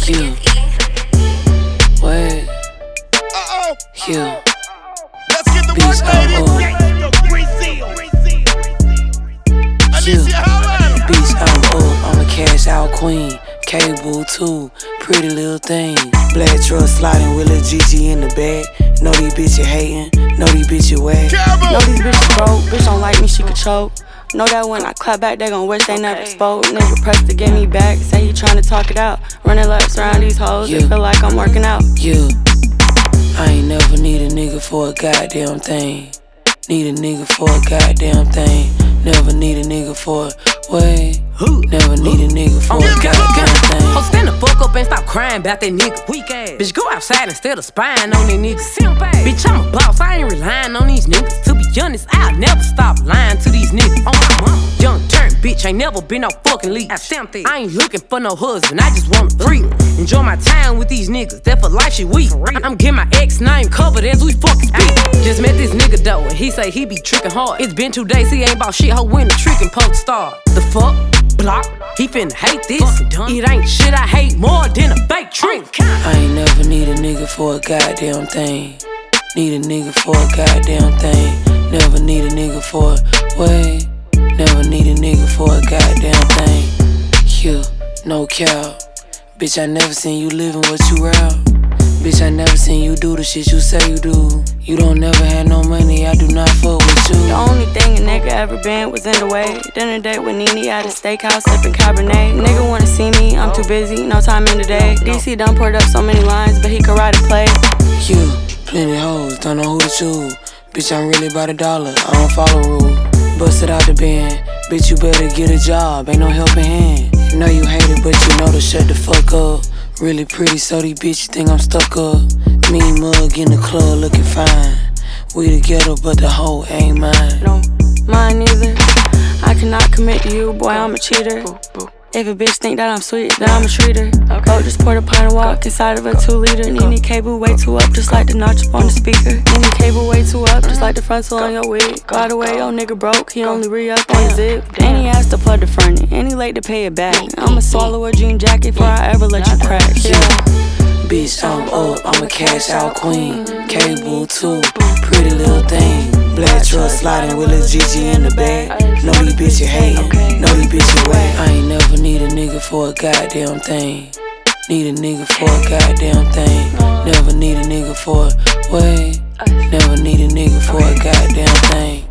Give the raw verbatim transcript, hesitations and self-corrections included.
Yeah. What? Uh-oh. Yeah. Let's get the Beats work, ladies. Yeah. Beats out up. I'm a cash out queen. Cable too. Pretty little thing. Black truck sliding with Lil Gigi in the back. Know these bitches hating. Know these bitches whack. Know these bitches broke. Bitch don't like me, she could choke. Know that when I clap back, they gon' wish they never spoke. Nigga pressed to get me back, say he tryna talk it out. Running laps around these hoes, Yeah. It feel like I'm working out. Yeah. I ain't never need a nigga for a goddamn thing. Need a nigga for a goddamn thing. Never need a nigga for a what? Never need a nigga for a goddamn thing. Ho, stand the fuck up and stop crying about that nigga. Weak ass. Bitch, go outside instead of spying on these niggas. Bitch, I'm a boss, I ain't relying on these niggas. To be honest, I'll never stop lying to these niggas. On my mama, young turn bitch, ain't never been no fucking leech. I ain't looking for no husband, I just wanna free. Enjoy my time with these niggas, that for life shit weak. I'm getting my ex name covered as we fucking speak. Just met this nigga though, and he say he be tricking hard. It's been two days, he ain't bout shit, ho, when the trickin' post start. The fuck? Block? He finna hate this. It ain't shit I hate more than a fake trick. I ain't never need a nigga for a goddamn thing. Need a nigga for a goddamn thing. Never need a nigga for a what? Never need a nigga for a goddamn thing. Yeah, no cow. Bitch, I never seen you living what you route. Bitch, I never seen you do the shit you say you do. You don't never have no money, I do not fuck with you. The only thing a nigga ever been was in the way. Dinner date with Nene at a steakhouse, sipping Cabernet. Nigga wanna see me, I'm too busy, no time in the day. D C done poured up so many lines, but he could write a play. Yeah, plenty hoes, don't know who to choose. Bitch, I'm really about a dollar, I don't follow rules. Bust it out the bin, bitch, you better get a job, ain't no helping hand. Know you hate it, but you know to shut the fuck up. Really pretty, so these bitches think I'm stuck up. Me mug in the club looking fine. We together, but the hoe ain't mine. No, mine neither. I cannot commit to you, boy, I'm a cheater. If a bitch think that I'm sweet, then I'm a treater. Go just pour the pint and walk inside of a two liter. Nene cable way too up, just like the notch up on the speaker. Nene cable way too up, just like the frontal on your wig. By the way, your nigga broke, he only re-up on his zip. And he asked to plug the front end, and he late to pay it back. I'ma swallow a jean jacket before I ever let you crack. Yeah. Bitch, I'm up, I'm a cash out queen. Cable too, pretty little thing. Black truck sliding with Lil Gigi in the back. Know these bitches hating, know these bitches whack. I ain't never need a nigga for a goddamn thing. Need a nigga for a goddamn thing. Never need a nigga for a what? Never need a nigga for a goddamn thing.